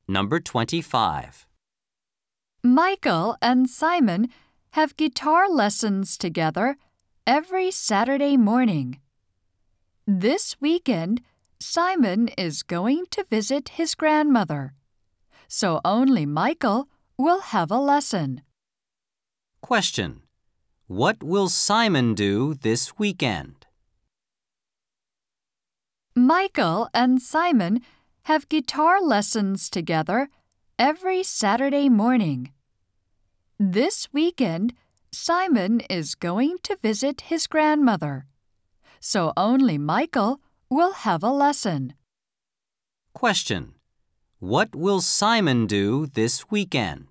Number 25. Michael and Simon have guitar lessons together every Saturday morning. This weekend, Simon is going to visit his grandmother, so only Michael will have a lesson. Question. What will Simon do this weekend? Michael and Simon have guitar lessons together every Saturday morning. This weekend, Simon is going to visit his grandmother, so only Michael will have a lesson. Question. What will Simon do this weekend?